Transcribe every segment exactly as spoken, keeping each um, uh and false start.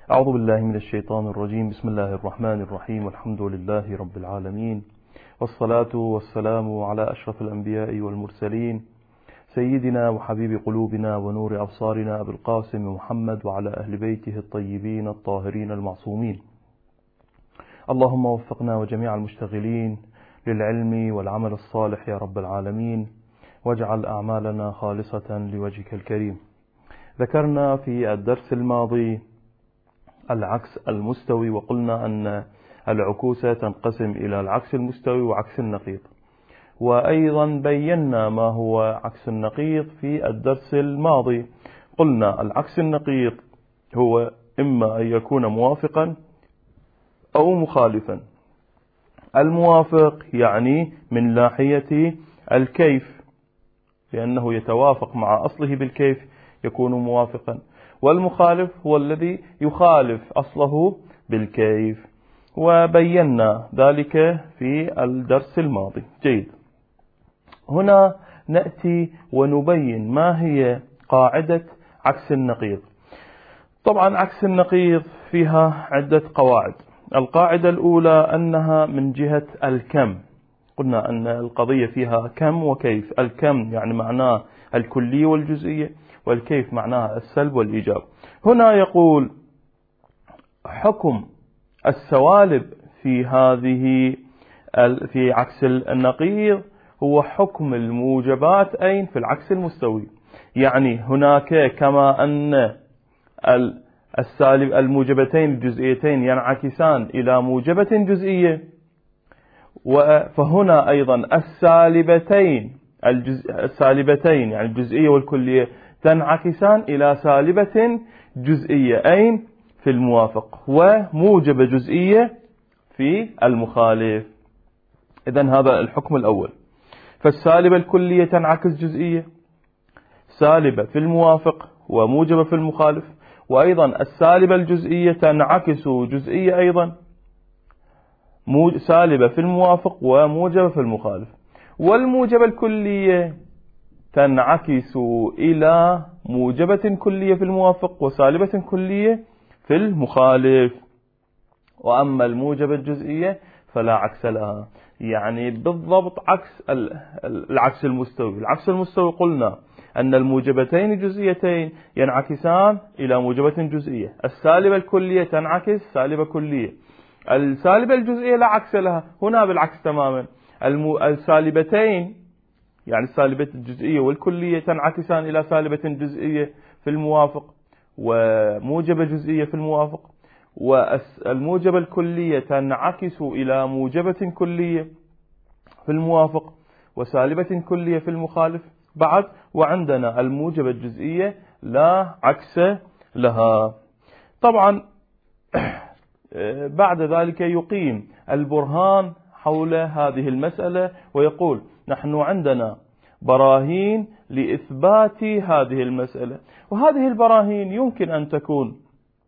أعوذ بالله من الشيطان الرجيم. بسم الله الرحمن الرحيم، والحمد لله رب العالمين، والصلاة والسلام على أشرف الأنبياء والمرسلين، سيدنا وحبيب قلوبنا ونور أبصارنا أبي القاسم محمد وعلى أهل بيته الطيبين الطاهرين المعصومين. اللهم وفقنا وجميع المشتغلين للعلم والعمل الصالح يا رب العالمين، واجعل أعمالنا خالصة لوجهك الكريم. ذكرنا في الدرس الماضي العكس المستوي، وقلنا أن العكوس تنقسم إلى العكس المستوي وعكس النقيض، وأيضا بينا ما هو عكس النقيض في الدرس الماضي. قلنا العكس النقيض هو إما أن يكون موافقا أو مخالفا. الموافق يعني من ناحية الكيف، لأنه يتوافق مع أصله بالكيف يكون موافقا، والمخالف هو الذي يخالف أصله بالكيف، وبينا ذلك في الدرس الماضي. جيد، هنا نأتي ونبين ما هي قاعدة عكس النقيض. طبعا عكس النقيض فيها عدة قواعد. القاعدة الأولى أنها من جهة الكم. قلنا أن القضية فيها كم وكيف. الكم يعني معناه الكلية والجزئية، والكيف معناها السلب والإيجاب. هنا يقول حكم السوالب في هذه في عكس النقيض هو حكم الموجبات أين في العكس المستوي. يعني هناك كما أن السالب الموجبتين الجزئيتين ينعكسان إلى موجبة جزئية، فهنا أيضا السالبتين السالبتين يعني الجزئية والكلية تنعكسان إلى سالبة جزئية أين في الموافق، وموجبة جزئية في المخالف. إذن هذا الحكم الأول. فالسالبة الكلية تنعكس جزئية، سالبة في الموافق وموجبة في المخالف، وأيضا السالبة الجزئية تنعكس جزئية أيضا، سالبة في الموافق وموجبة في المخالف. والموجبة الكلية تنعكس إلى موجبة كلية في الموافق وسالبة كلية في المخالف. وأما الموجبة الجزئية فلا عكس لها، يعني بالضبط عكس العكس المستوي. العكس المستوي قلنا أن الموجبتين الجزئيتين ينعكسان إلى موجبة جزئية، السالبة الكلية تنعكس سالبة كلية، السالبة الجزئية لا عكس لها. هنا بالعكس تماما، السالبتين يعني السالبة الجزئية والكلية تنعكسان إلى سالبة جزئية في الموافق وموجبة جزئية في الموافق، والموجبة الكلية تنعكس إلى موجبة كلية في الموافق وسالبة كلية في المخالف بعد. وعندنا الموجبة الجزئية لا عكس لها. طبعا بعد ذلك يقيم البرهان حول هذه المسألة ويقول نحن عندنا براهين لإثبات هذه المسألة، وهذه البراهين يمكن أن تكون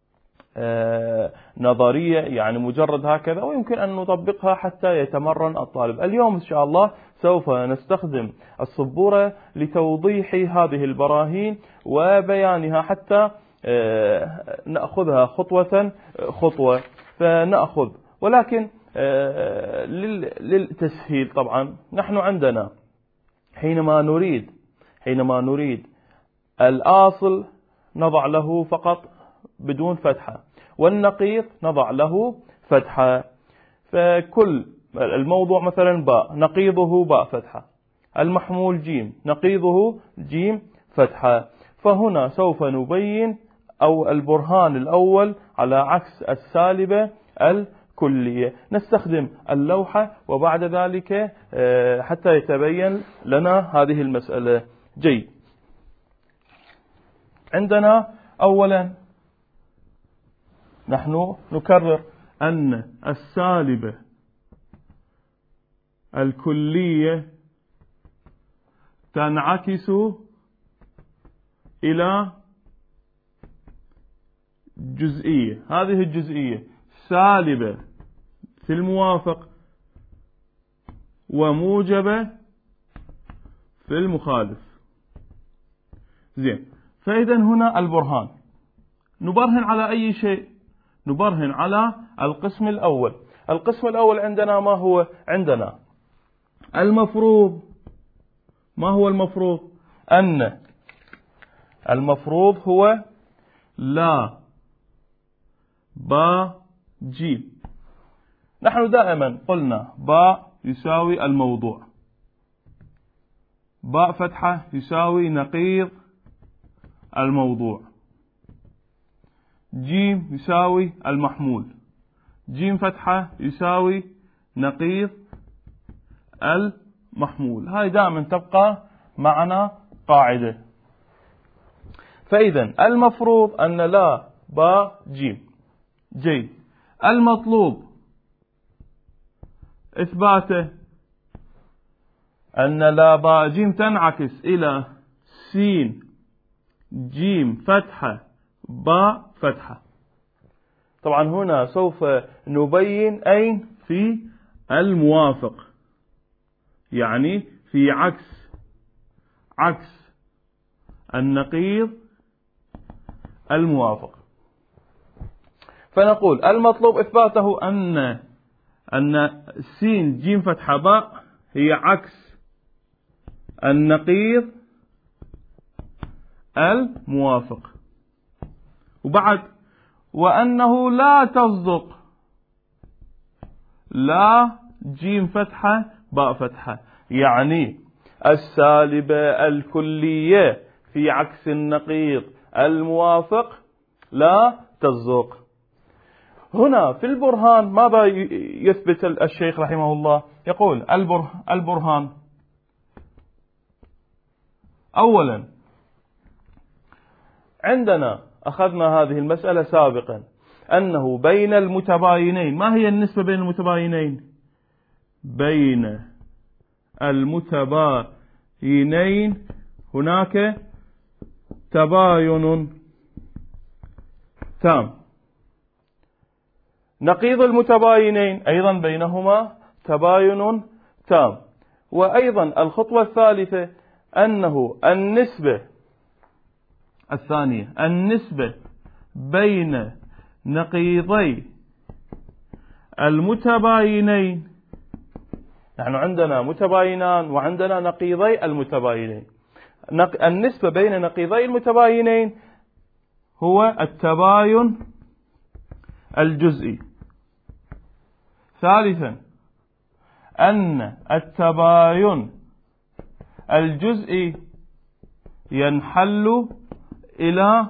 نظرية يعني مجرد هكذا، ويمكن أن نطبقها حتى يتمرن الطالب. اليوم إن شاء الله سوف نستخدم السبورة لتوضيح هذه البراهين وبيانها حتى نأخذها خطوة خطوة. فنأخذ، ولكن للتسهيل طبعا نحن عندنا حينما نريد حينما نريد الآصل نضع له فقط بدون فتحة، والنقيض نضع له فتحة. فكل الموضوع مثلا باء نقيضه باء فتحة، المحمول جيم نقيضه جيم فتحة. فهنا سوف نبين أو البرهان الأول على عكس السالبة الكلية. نستخدم اللوحة وبعد ذلك حتى يتبين لنا هذه المسألة. جيد، عندنا أولا نحن نكرر أن السالبة الكلية تنعكس إلى جزئية. هذه الجزئية سالبة في الموافق وموجبة في المخالف. زين، فإذا هنا البرهان نبرهن على أي شيء؟ نبرهن على القسم الأول. القسم الأول عندنا ما هو؟ عندنا المفروض. ما هو المفروض؟ أن المفروض هو لا با جيم. نحن دائما قلنا باء يساوي الموضوع، باء فتحة يساوي نقيض الموضوع، جيم يساوي المحمول، جيم فتحة يساوي نقيض المحمول. هاي دائما تبقى معنا قاعدة. فإذا المفروض أن لا با جيم. جيد. المطلوب إثباته أن لا با جيم تنعكس إلى سين جيم فتحة با فتحة. طبعا هنا سوف نبين أين في الموافق، يعني في عكس عكس النقيض الموافق. فنقول المطلوب إثباته أن أن سين جيم فتحة باء هي عكس النقيض الموافق. وبعد وأنه لا تصدق لا جيم فتحة باء فتحة، يعني السالبة الكلية في عكس النقيض الموافق لا تصدق. هنا في البرهان ماذا يثبت الشيخ رحمه الله؟ يقول البرهان أولا عندنا أخذنا هذه المسألة سابقا أنه بين المتباينين. ما هي النسبة بين المتباينين؟ بين المتباينين هناك تباين تام. نقيض المتباينين أيضا بينهما تباين تام. وأيضا الخطوة الثالثة أنه النسبة الثانية النسبة بين نقيضي المتباينين. نحن عندنا متباينان وعندنا نقيضي المتباينين. النسبة بين نقيضي المتباينين هو التباين الجزئي. ثالثا أن التباين الجزئي ينحل إلى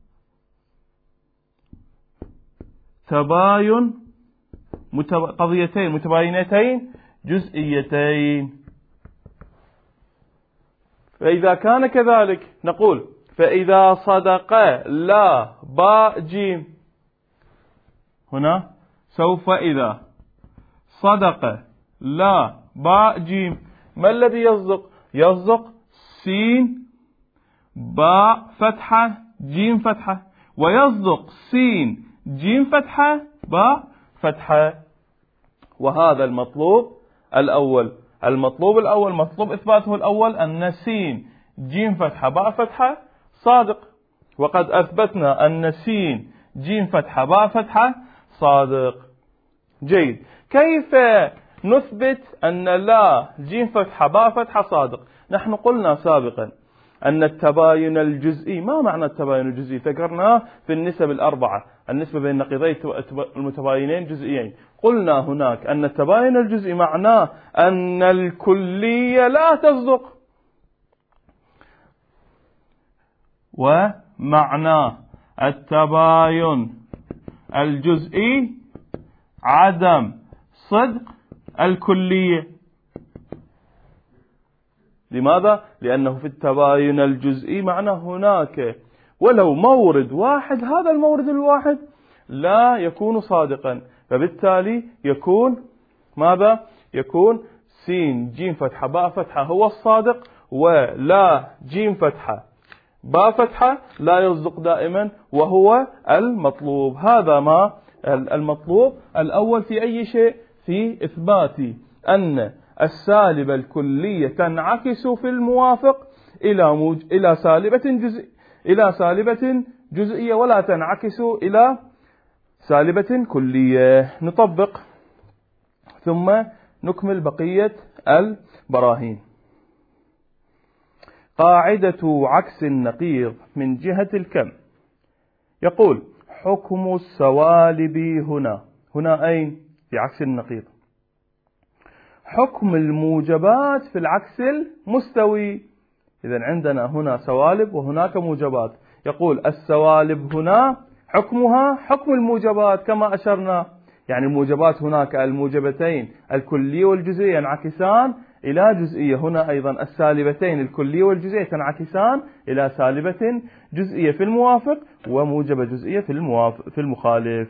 تباين قضيتين متباينتين جزئيتين. فإذا كان كذلك نقول فإذا صدق لا با جيم. هنا سوف إذا صدق لا با جيم ما الذي يصدق؟ يصدق سين باء فتحة جيم فتحة، ويصدق سين جيم فتحة باء فتحة. وهذا المطلوب الأول. المطلوب الأول مطلوب إثباته الأول أن سين جيم فتحة باء فتحة صادق، وقد أثبتنا أن سين جيم فتحة باء فتحة صادق. جيد. كيف نثبت أن لا جيم فتحة باء فتحة صادق؟ نحن قلنا سابقا أن التباين الجزئي. ما معنى التباين الجزئي؟ ذكرناه في النسب الأربعة، النسبة بين نقيضي المتباينين جزئيين. قلنا هناك أن التباين الجزئي معناه أن الكلية لا تصدق، ومعنى التباين الجزئي عدم صدق الكلية. لماذا؟ لأنه في التباين الجزئي معنى هناك ولو مورد واحد، هذا المورد الواحد لا يكون صادقا، فبالتالي يكون ماذا؟ يكون سين جيم فتحة باء فتحة هو الصادق، ولا جيم فتحة باء فتحة لا يصدق دائما وهو المطلوب. هذا ما المطلوب الأول في أي شيء؟ في إثبات أن السالبة الكلية تنعكس في الموافق إلى موج... إلى سالبة جزء إلى سالبة جزئية، ولا تنعكس إلى سالبة كلية. نطبق ثم نكمل بقية البراهين. قاعدة عكس النقيض من جهة الكم. يقول حكم السوالب هنا، هنا أين؟ في عكس النقيض. حكم الموجبات في العكس المستوي. إذن عندنا هنا سوالب وهناك موجبات. يقول السوالب هنا حكمها حكم الموجبات كما أشرنا، يعني الموجبات هناك الموجبتين الكلية والجزئية ينعكسان إلى جزئية، هنا أيضا السالبتين الكلية والجزئية تنعكسان إلى سالبة جزئية في الموافق وموجبة جزئية في الموافق في المخالف.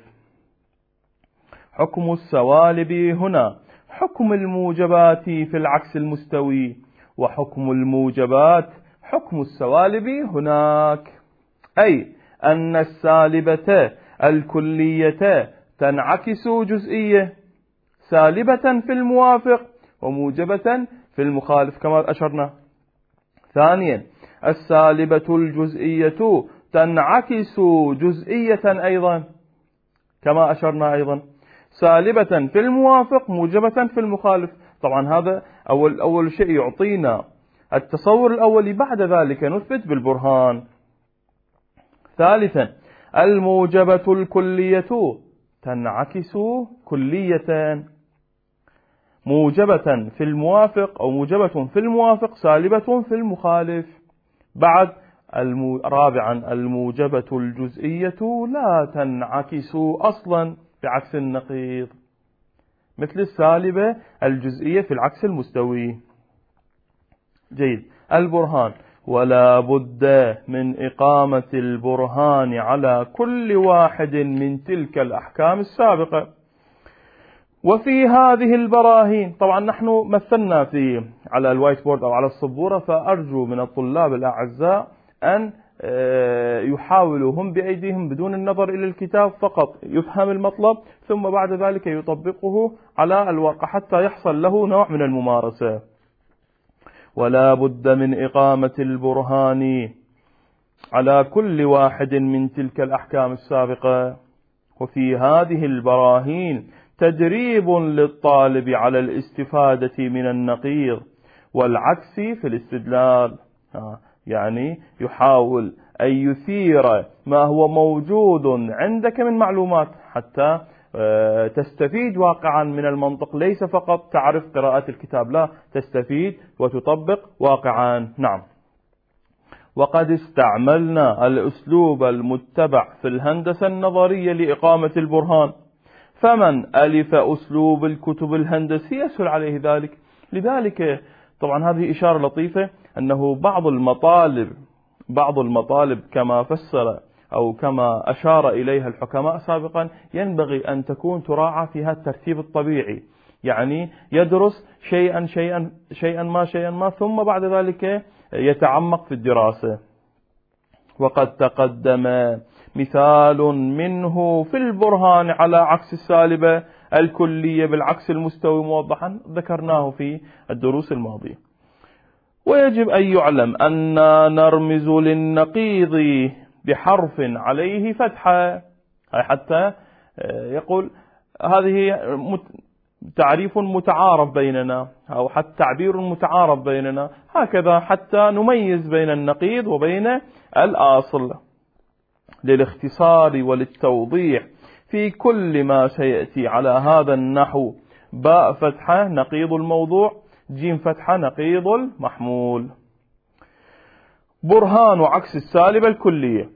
حكم السوالب هنا حكم الموجبات في العكس المستوي، وحكم الموجبات حكم السوالب هناك، أي أن السالبة الكلية تنعكس جزئية سالبة في الموافق وموجبة في المخالف كما أشرنا. ثانيا السالبة الجزئية تنعكس جزئية أيضا كما أشرنا أيضا، سالبة في الموافق موجبة في المخالف. طبعا هذا أول, أول شيء يعطينا التصور الأولي، بعد ذلك نثبت بالبرهان. ثالثا الموجبة الكلية تنعكس كلية، موجبة في الموافق أو موجبة في الموافق سالبة في المخالف. بعد المو... رابعا الموجبة الجزئية لا تنعكس أصلا بعكس النقيض، مثل السالبة الجزئية في العكس المستوي. جيد. البرهان. ولا بد من إقامة البرهان على كل واحد من تلك الأحكام السابقة. وفي هذه البراهين، طبعا نحن مثلنا في على الوايت بورد أو على السبورة، فأرجو من الطلاب الأعزاء أن يحاولوا هم بأيديهم بدون النظر إلى الكتاب، فقط يفهم المطلب ثم بعد ذلك يطبقه على الواقع حتى يحصل له نوع من الممارسة. ولا بد من إقامة البرهان على كل واحد من تلك الأحكام السابقة. وفي هذه البراهين تدريب للطالب على الاستفادة من النقيض والعكس في الاستدلال، يعني يحاول أن يثير ما هو موجود عندك من معلومات حتى تستفيد واقعا من المنطق، ليس فقط تعرف قراءة الكتاب، لا، تستفيد وتطبق واقعا. نعم. وقد استعملنا الأسلوب المتبع في الهندسة النظرية لإقامة البرهان، فمن ألف أسلوب الكتب الهندسية يسهل عليه ذلك. لذلك طبعا هذه إشارة لطيفة أنه بعض المطالب بعض المطالب كما فسر أو كما أشار إليها الحكماء سابقا ينبغي أن تكون تراعى فيها الترتيب الطبيعي، يعني يدرس شيئا شيئا شيئا ما شيئا ما ثم بعد ذلك يتعمق في الدراسة. وقد تقدم مثال منه في البرهان على عكس السالبة الكلية بالعكس المستوي موضحا، ذكرناه في الدروس الماضية. ويجب أن يعلم أن نرمز للنقيض بحرف عليه فتحة، حتى يقول هذه تعريف متعارف بيننا أو حتى تعبير متعارف بيننا، هكذا حتى نميز بين النقيض وبين الأصل. للاختصار وللتوضيح في كل ما سيأتي على هذا النحو: باء فتحة نقيض الموضوع، جيم فتحة نقيض المحمول. برهان عكس السالبة الكلية.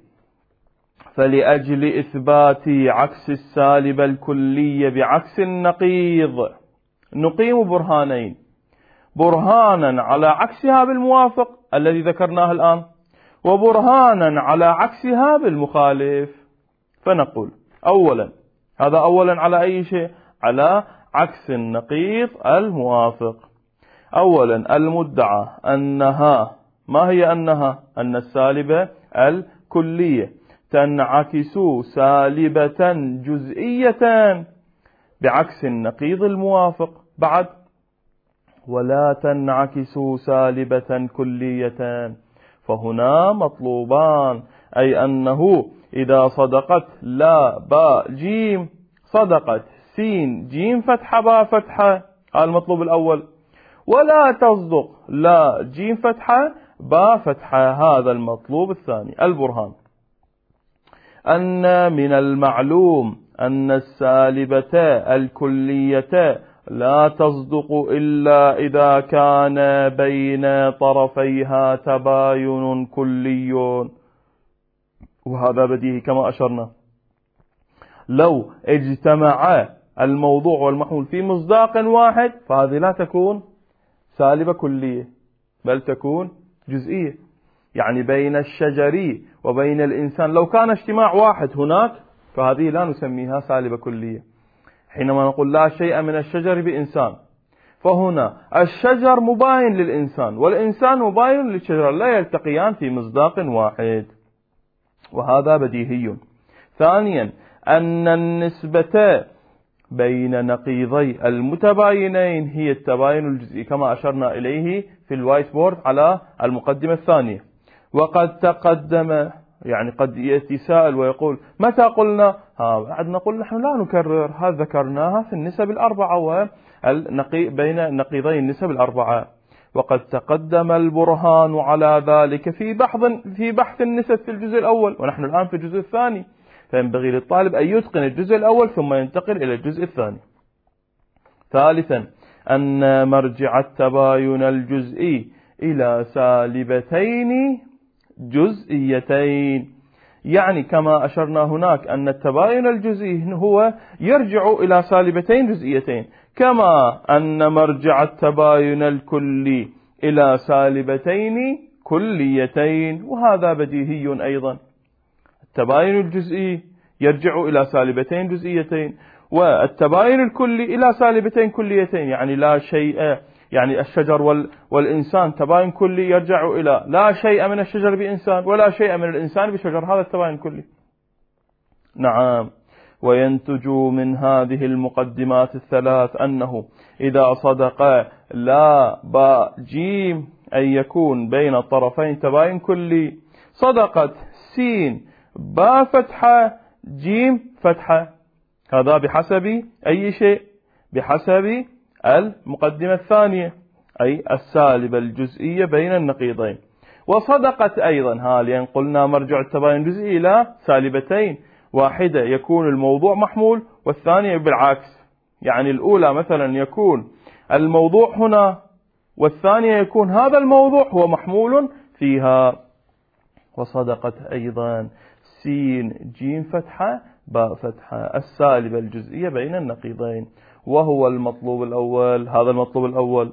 فلأجل إثبات عكس السالبة الكلية بعكس النقيض نقيم برهانين: برهانا على عكسها بالموافق الذي ذكرناه الآن، وبرهانا على عكسها بالمخالف. فنقول أولا، هذا أولا على أي شيء؟ على عكس النقيض الموافق. أولا المدعى أنها، ما هي أنها؟ أن السالبة الكلية تنعكس سالبة جزئية بعكس النقيض الموافق. بعد ولا تنعكس سالبة كلية. فهنا مطلوبان: أي أنه إذا صدقت لا باء جيم صدقت سين جيم فتحة باء فتحة، هذا المطلوب الأول. ولا تصدق لا جيم فتحة باء فتحة، هذا المطلوب الثاني. البرهان: أن من المعلوم أن السالبة الكلية لا تصدق إلا إذا كان بين طرفيها تباين كلي، وهذا بديهي كما أشرنا. لو اجتمع الموضوع والمحمول في مصداق واحد فهذه لا تكون سالبة كلية بل تكون جزئية. يعني بين الشجر وبين الإنسان لو كان اجتماع واحد هناك فهذه لا نسميها سالبة كلية. حينما نقول لا شيء من الشجر بإنسان، فهنا الشجر مباين للإنسان والإنسان مباين للشجر، لا يلتقيان في مصداق واحد، وهذا بديهي. ثانيا: أن النسبة بين نقيضي المتباينين هي التباين الجزئي كما أشرنا إليه في الوايت بورد على المقدمة الثانية. وقد تقدم، يعني قد يأتي سائل ويقول متى قلنا؟ ها بعد نقول نحن لا نكرر، هذا ذكرناها في النسب الأربعة والنقي بين نقيضي النسب الأربعة. وقد تقدم البرهان على ذلك في بحث في بحث النسب في الجزء الأول، ونحن الآن في الجزء الثاني، فينبغي للطالب أن يتقن الجزء الأول ثم ينتقل إلى الجزء الثاني. ثالثا: أن مرجع التباين الجزئي إلى سالبتين جزئيتين، يعني كما أشرنا هناك أن التباين الجزئي هو يرجع إلى سالبتين جزئيتين، كما أن مرجع التباين الكلي إلى سالبتين كليتين، وهذا بديهي أيضا. التباين الجزئي يرجع إلى سالبتين جزئيتين، والتباين الكلي إلى سالبتين كليتين، يعني لا شيء، يعني الشجر والإنسان تباين كلي يرجع إلى لا شيء من الشجر بإنسان ولا شيء من الإنسان بشجر، هذا التباين الكلي. نعم. وينتج من هذه المقدمات الثلاث أنه إذا صدق لا باء جيم أي يكون بين الطرفين تباين كلي، صدقت سين باء فتحة جيم فتحة، هذا بحسب أي شيء؟ بحسب المقدمة الثانية، أي السالبة الجزئية بين النقيضين. وصدقت أيضا، ها لأن قلنا مرجع التباين الجزئي إلى سالبتين، واحدة يكون الموضوع محمول والثانية بالعكس، يعني الأولى مثلا يكون الموضوع هنا والثانية يكون هذا الموضوع هو محمول فيها. وصدقت أيضا سين جيم فتحة باء فتحة السالبة الجزئية بين النقيضين، وهو المطلوب الأول. هذا المطلوب الأول.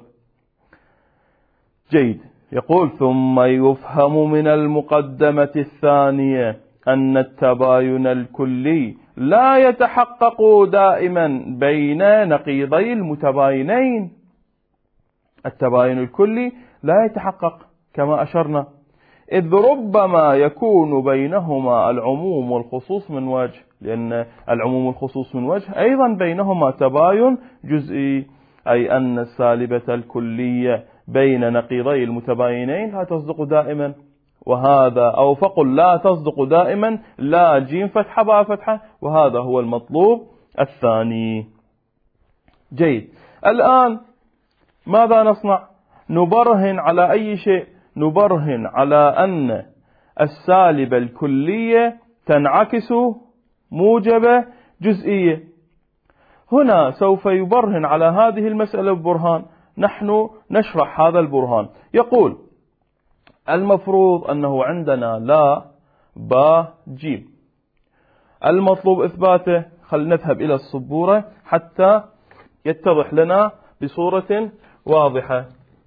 جيد. يقول: ثم يفهم من المقدمة الثانية أن التباين الكلي لا يتحقق دائما بين نقيضي المتباينين. التباين الكلي لا يتحقق كما أشرنا، إذ ربما يكون بينهما العموم والخصوص من وجه، لأن العموم والخصوص من وجه أيضا بينهما تباين جزئي، أي أن السالبة الكلية بين نقيضي المتباينين لا تصدق دائما، وهذا أو فقل لا تصدق دائما لا جيم فتحة باء فتحة، وهذا هو المطلوب الثاني. جيد. الآن ماذا نصنع؟ نبرهن على أي شيء؟ نبرهن على أن السالبة الكلية تنعكس موجبة جزئية. هنا سوف يبرهن على هذه المسألة ببرهان، نحن نشرح هذا البرهان. يقول: المفروض أنه عندنا لا با جيم، المطلوب إثباته. خل نذهب إلى السبورة حتى يتضح لنا بصورة واضحة.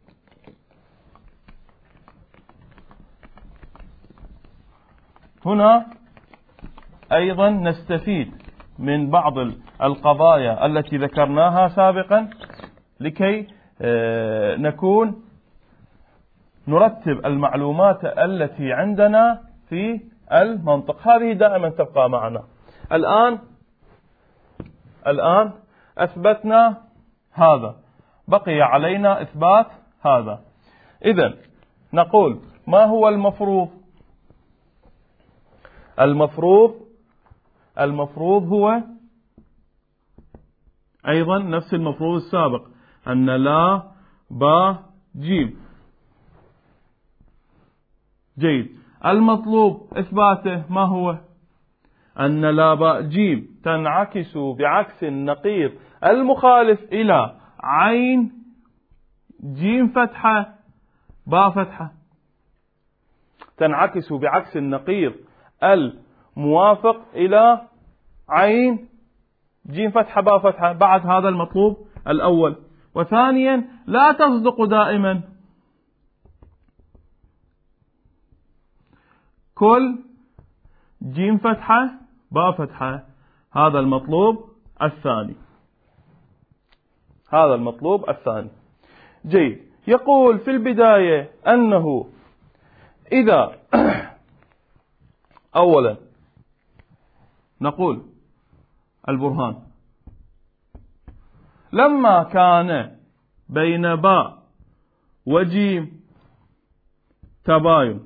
هنا أيضا نستفيد من بعض القضايا التي ذكرناها سابقا لكي نكون نرتب المعلومات التي عندنا في المنطق، هذه دائما تبقى معنا. الآن الآن أثبتنا هذا، بقي علينا إثبات هذا. إذن نقول: ما هو المفروض؟ المفروض المفروض هو أيضا نفس المفروض السابق، أن لا با جيم. جيد. المطلوب إثباته ما هو؟ أن لا باء جيم تنعكس بعكس النقيض المخالف إلى عين جيم فتحة باء فتحة، تنعكس بعكس النقيض الموافق إلى عين جيم فتحة باء فتحة. بعد هذا المطلوب الأول. وثانيا لا تصدق دائما كل جيم فتحة باء فتحة. هذا المطلوب الثاني. هذا المطلوب الثاني. جيد. يقول في البداية أنه إذا أولا نقول البرهان لما كان بين باء وجيم تباين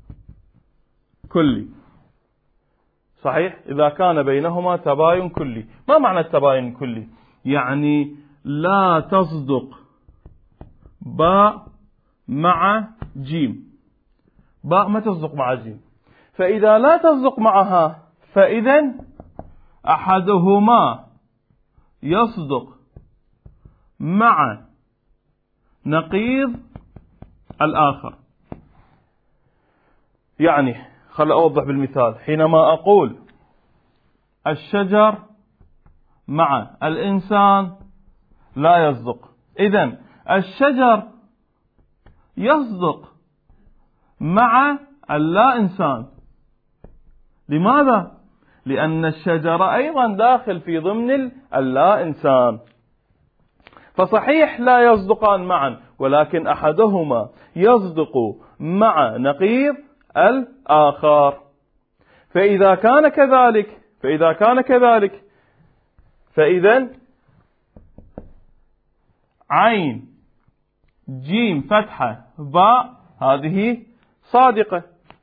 كلي. صحيح؟ إذا كان بينهما تباين كلي. ما معنى التباين الكلي؟ يعني لا تصدق باء مع جيم. باء ما تصدق مع جيم، فإذا لا تصدق معها فإذا أحدهما يصدق مع نقيض الآخر. يعني خل أوضح بالمثال. حينما أقول الشجر مع الإنسان لا يصدق، إذن الشجر يصدق مع اللا إنسان. لماذا؟ لأن الشجر أيضا داخل في ضمن اللا إنسان، فصحيح لا يصدقان معا، ولكن أحدهما يصدق مع نقيض الآخر. فإذا كان كذلك فإذا كان كذلك فإذا عين جيم فتحة باء هذه صادقة.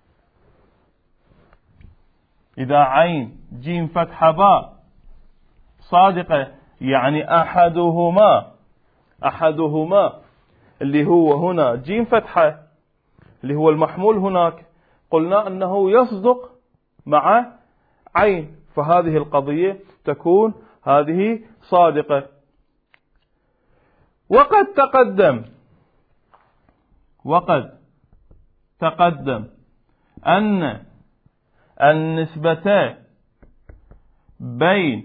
إذا عين جيم فتحة باء صادقة يعني أحدهما أحدهما اللي هو هنا جيم فتحة اللي هو المحمول هناك، قلنا أنه يصدق مع عين، فهذه القضية تكون هذه صادقة. وقد تقدم وقد تقدم أن النسبة بين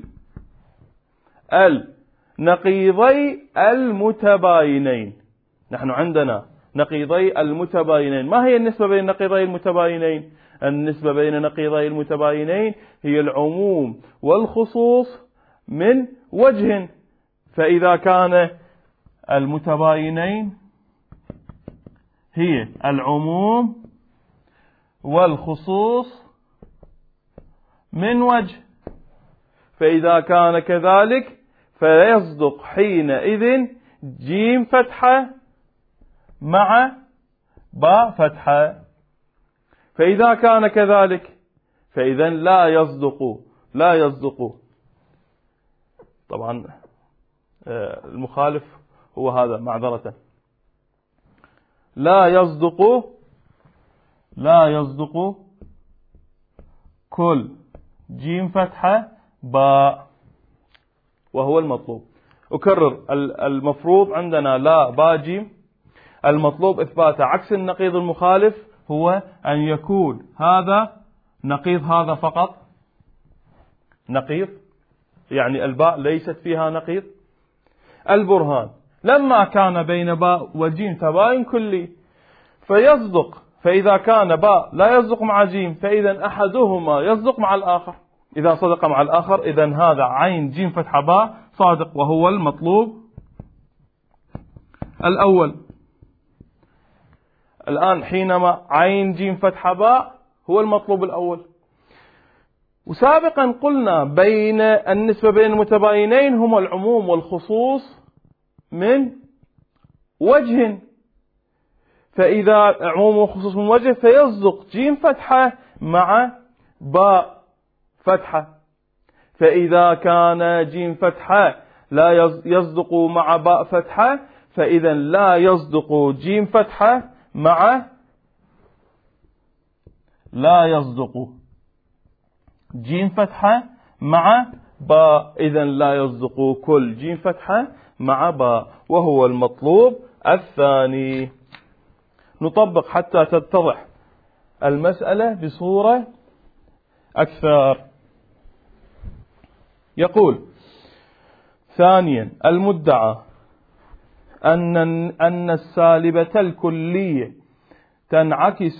النقيضي المتباينين. نحن عندنا نقيضي المتباينين. ما هي النسبة بين النقيضي المتباينين؟ النسبة بين النقيضي المتباينين هي العموم والخصوص من وجه. فإذا كان المتباينين هي العموم والخصوص من وجه، فإذا كان كذلك فيصدق حينئذ جيم فتحة مع باء فتحة. فإذا كان كذلك فإذا لا يصدق لا يصدق طبعا المخالف هو هذا معذرة لا يصدق لا يصدق كل جيم فتحة باء، وهو المطلوب. أكرر المفروض عندنا لا باء جيم. المطلوب إثبات عكس النقيض المخالف هو أن يكون هذا نقيض هذا فقط، نقيض يعني الباء ليست فيها نقيض. البرهان لما كان بين باء وجيم تباين كلي فيصدق، فإذا كان باء لا يصدق مع جيم فإذا أحدهما يصدق مع الآخر. إذا صدق مع الآخر إذا هذا عين جيم فتح باء صادق، وهو المطلوب الأول. الآن حينما عين جيم فتح باء هو المطلوب الأول. وسابقا قلنا بين النسبة بين المتباينين هما العموم والخصوص من وجه، فإذا عموم وخصوص من وجه فيصدق جيم فتحة مع باء فتحة. فإذا كان جيم فتحة لا يصدق مع باء فتحة، فإذا لا يصدق جيم فتحة مع لا يصدق جيم فتحة مع باء، إذا لا يصدق كل جيم فتحة مع باء، وهو المطلوب الثاني. نطبق حتى تتضح المسألة بصورة أكثر. يقول ثانيا: المدعى أن أن السالبة الكلية تنعكس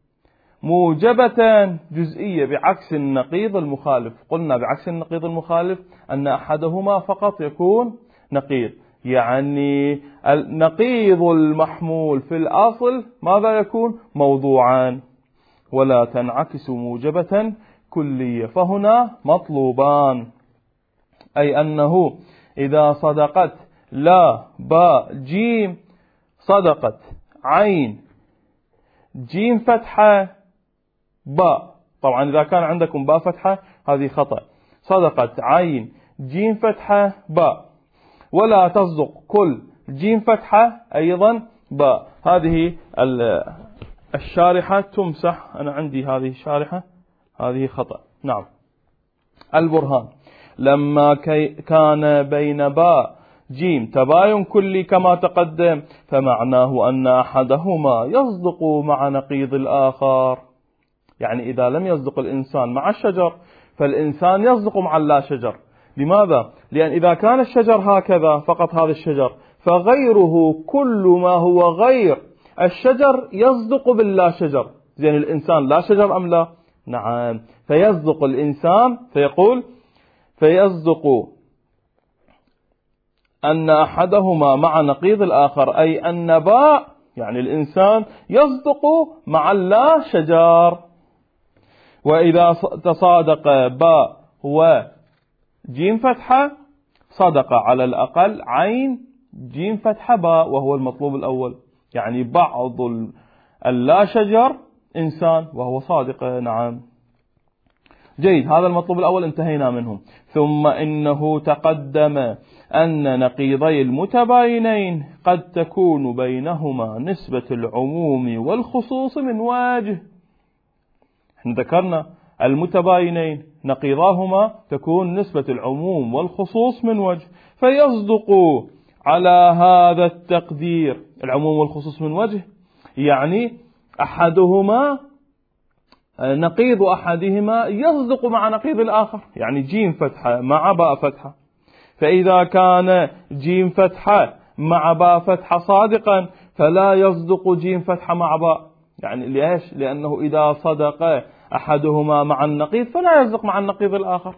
موجبة جزئية بعكس النقيض المخالف. قلنا بعكس النقيض المخالف أن أحدهما فقط يكون نقيض، يعني النقيض المحمول في الأصل ماذا يكون؟ موضوعان، ولا تنعكس موجبة كلية. فهنا مطلوبان، أي أنه إذا صدقت لا باء جيم صدقت عين جيم فتحة باء. طبعا إذا كان عندكم باء فتحة هذه خطأ. صدقت عين جيم فتحة باء، ولا تصدق كل جيم فتحة أيضا باء. هذه الشارحة تمسح، أنا عندي هذه الشارحة، هذه خطأ. نعم. البرهان: لما كان بين باء جيم تباين كلي كما تقدم، فمعناه أن أحدهما يصدق مع نقيض الآخر. يعني إذا لم يصدق الإنسان مع الشجر فالإنسان يصدق مع اللا شجر. لماذا؟ لأن إذا كان الشجر هكذا فقط هذا الشجر، فغيره كل ما هو غير الشجر يصدق باللا شجر. زين الإنسان لا شجر أم لا؟ نعم. فيصدق الإنسان، فيقول فيصدق أن أحدهما مع نقيض الآخر، أي أن باء يعني الإنسان يصدق مع اللا شجر. وإذا تصادق باء وجيم فتحة صدق على الأقل عين جيم فتحة باء، وهو المطلوب الأول. يعني بعض اللا شجر إنسان وهو صادق. نعم. جيد، هذا المطلوب الأول انتهينا منه. ثم إنه تقدم أن نقيضي المتباينين قد تكون بينهما نسبة العموم والخصوص من وجه. احنا ذكرنا المتباينين نقيضاهما تكون نسبة العموم والخصوص من وجه، فيصدق على هذا التقدير العموم والخصوص من وجه، يعني أحدهما نقيض أحدهما يصدق مع نقيض الآخر، يعني جيم فتحة مع باء فتحة. فإذا كان جيم فتحة مع باء فتحة صادقا فلا يصدق جيم فتحة مع باء. يعني ليش؟ لأنه إذا صدق أحدهما مع النقيض فلا يصدق مع النقيض الآخر،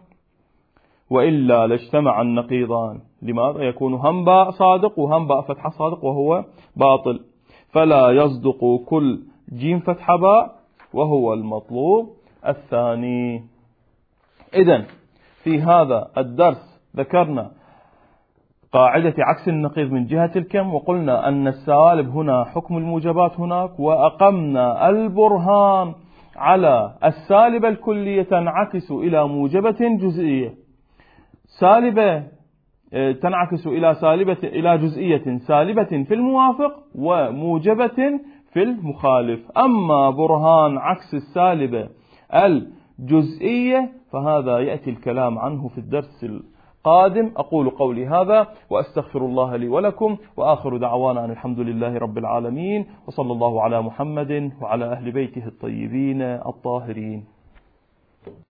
وإلا لاجتمع النقيضان. لماذا؟ يكون هم باء صادق وهم باء فتحة صادق وهو باطل. فلا يصدق كل جيم فتحة باء، وهو المطلوب الثاني. إذن في هذا الدرس ذكرنا قاعدة عكس النقيض من جهة الكم، وقلنا أن السالب هنا حكم الموجبات هناك، وأقمنا البرهان على السالبة الكلية تنعكس إلى موجبة جزئية، سالبة تنعكس إلى سالبة إلى جزئية سالبة في الموافق وموجبة في المخالف. أما برهان عكس السالبة الجزئية فهذا يأتي الكلام عنه في الدرس القادم. أقول قولي هذا وأستغفر الله لي ولكم، وآخر دعوانا أن الحمد لله رب العالمين، وصلى الله على محمد وعلى أهل بيته الطيبين الطاهرين.